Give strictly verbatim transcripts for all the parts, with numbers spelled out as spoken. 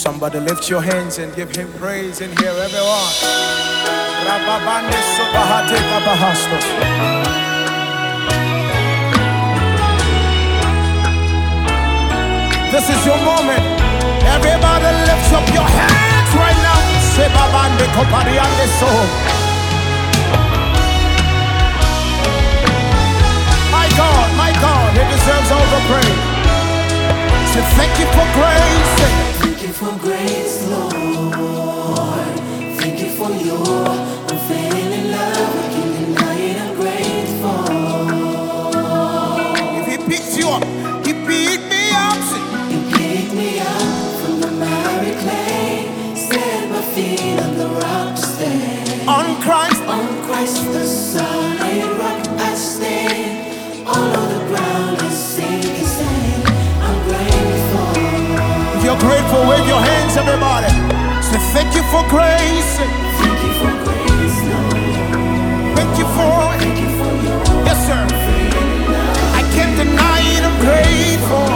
Somebody lift your hands and give him praise in here, everyone. Rababande subahate kabahastos. This is your moment. Everybody lift up your hands right now. Sebabande kopariande so. My God, my God, he deserves all the praise. So thank you for grace. Thank you for grace, Lord. Thank you for your unfailing love. I can't deny it, I'm grateful. If he picked you up, he picked me up. You picked me up from the miry clay, set my feet on the rock to stand. On Christ, on Christ the solid rock I stand. All of the ground is sinking sand. I'm grateful. If you're grateful, wave your hands, everybody. Say thank you for grace. Thank you for grace, Lord. Thank you for it. Thank you for your Yes, sir. I can't deny it, I'm grateful.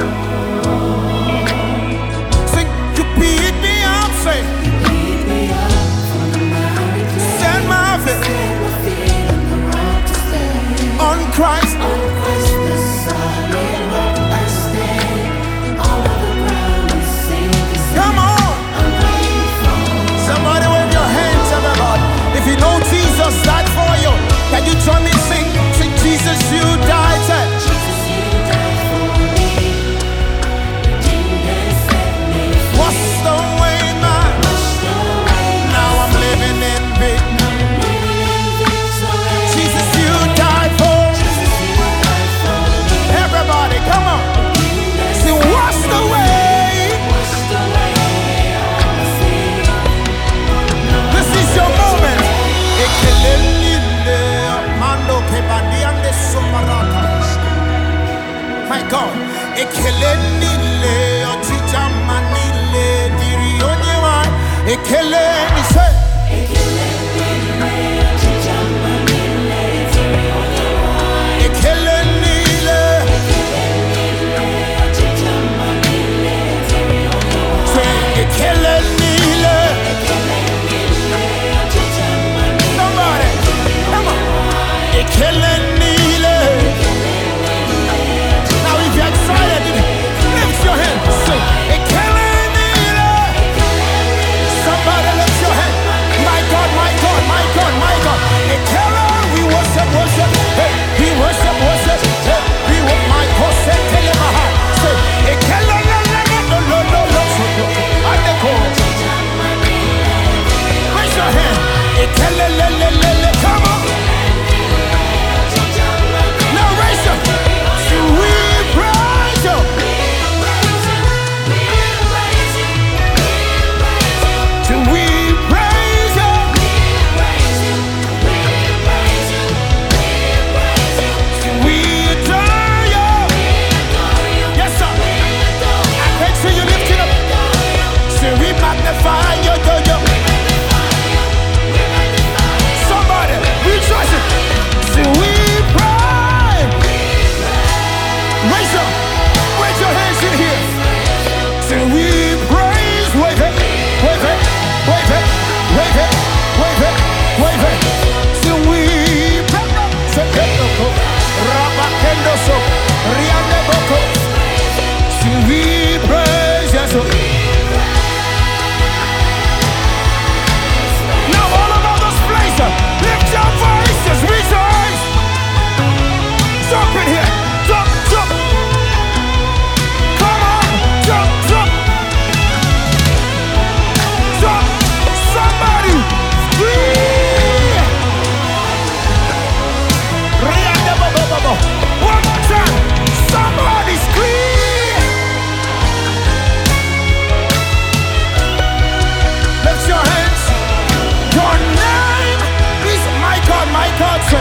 Say you picked me up, say pick me up from the miry clay. Set my feet Set my feet on the rock to stand. on Christ. On Christ the solid rock I stand. All of the ground is sinking sand. Come on. I'm grateful. Somebody wave your hands, everybody. If you know Jesus died for you, can you join me sing? Sing Jesus, you died. Say, Jesus, you died for me. Redeemed and set me free. washed away my. Washed away my Now I'm living in victory. living in victory. Jesus, you died for. Jesus, you died for me. Everybody, come on. Redeemed and See, set washed me away. washed away all my sin. This is your moment. Ekelelile, mando kebandiande soparata. My God. Ekelelile, otijamanile, dirionyewa. Ekeleni se. Ekelenile. Say, ekelenile. Somebody, come on. Ekelenile. Now if you're excited, lift your hand. Say, ekelenile. Somebody lift your hand. My God, my God, my God, my God. Ekele, we worship, worship. Hey, we worship, worship. Hey, we worship. My God, say, telemaha. Say, ekele, la, la, la, no, no, no, no. Adeko. Raise your hand. Ekele, le, le, le, le. Come on. Now raise your hand. So we praise you. So we praise you. So we adore you. Yes, sir. I can see you lifting up. So we magnify you, yo, yo. Somebody rejoice it. So we praise. Raise your, raise your hands in here. So we praise. Wave it, wave it, wave it, wave it, wave it, wave it. So we praise. So Rabakendo so Riande Boko. So we praise. Yes, sir. Now all about this place, uh, lift your voices, rejoice. Jump in here, jump, jump. Come on, jump, jump. Jump, somebody, scream. Riande Boko Boko. One more time, somebody scream. Lift your hands. Your name is my God, my God. Say,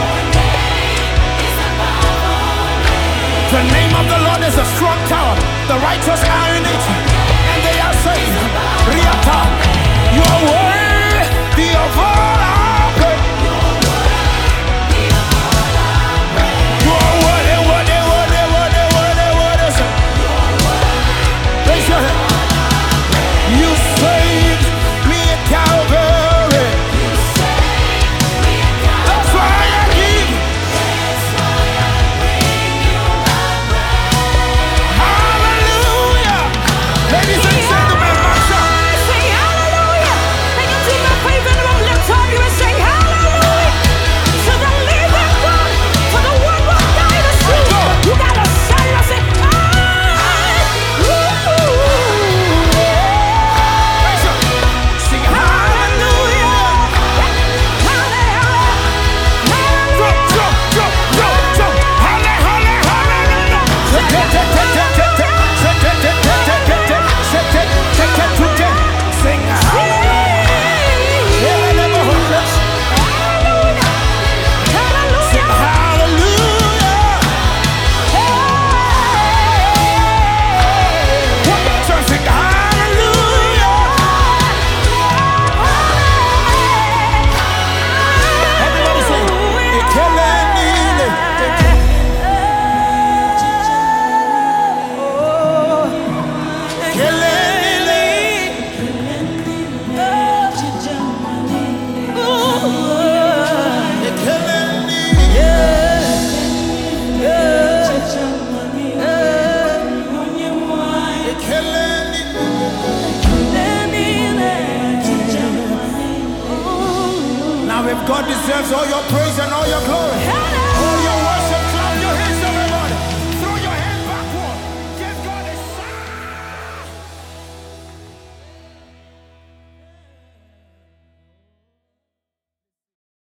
the name of the Lord is a strong tower. The righteous are in it, and they are saved. Riata, you are worthy of all our praise. You are worthy, worthy, worthy, worthy, worthy, worthy. Raise your hand. all your praise and all your glory.